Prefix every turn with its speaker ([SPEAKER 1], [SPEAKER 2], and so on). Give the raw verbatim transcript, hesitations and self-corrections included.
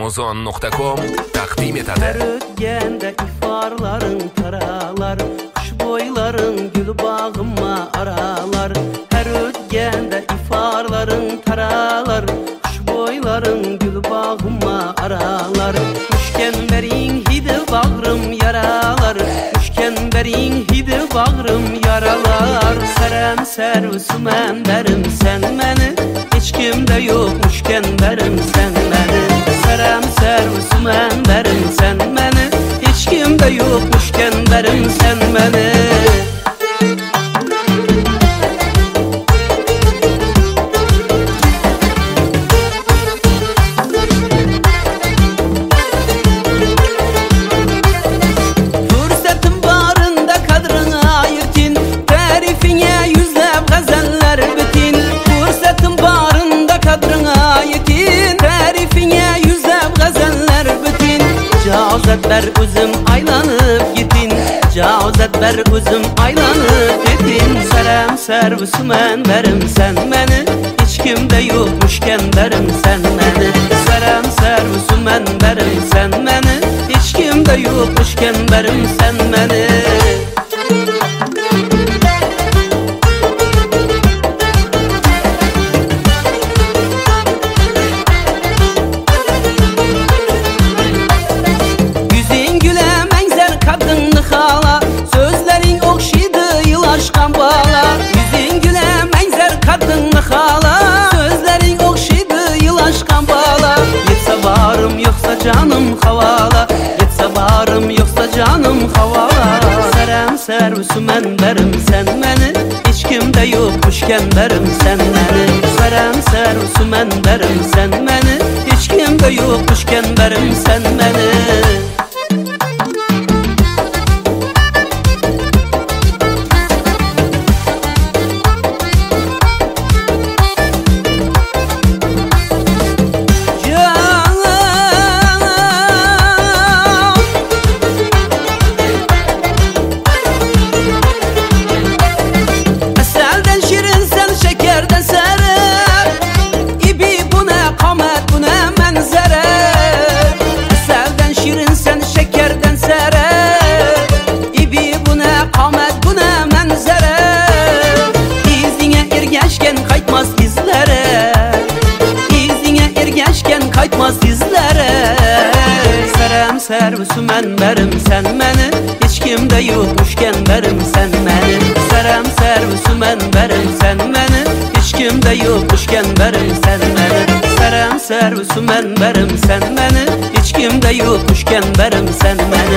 [SPEAKER 1] amazon nokta com taqdim etadi.
[SPEAKER 2] Her ötgende ifarların taralar, kuş boyların gül bağıma aralar. Her ötgende ifarların taralar, kuş boyların gül bağıma aralar. Müşkenberin hidi bağrım yaralar, müşkenberin hidi bağrım yaralar. Serem servisim enderim sen beni, hiç kimde yok müşkenberim sen beni. Serem servisim enderim sen beni, hiç kimde yok müşkenberim sen beni. Cazet ver üzüm aylanıp gitin, cazet ver üzüm aylanıp gitin. Serem servisim enderim sen beni, hiç kimde yokmuşken derim sen beni. Serem servisim enderim sen beni, hiç kimde yokmuşken derim sen beni. Canım havala, yetse varım yoksa canım havala. Serem servisim enderim sen beni, hiç kimde yokmuşken derim sen beni. Serem servisim enderim sen beni, hiç kimde yokmuşken derim sen beni. Kaytmaz izlere. Serem servisim enderim sen beni, hiç kimde yokmuşken derim sen beni. Serem servisim enderim sen beni, hiç kimde yokmuşken derim sen beni. Serem servisim enderim sen beni, hiç kimde yokmuşken derim sen beni.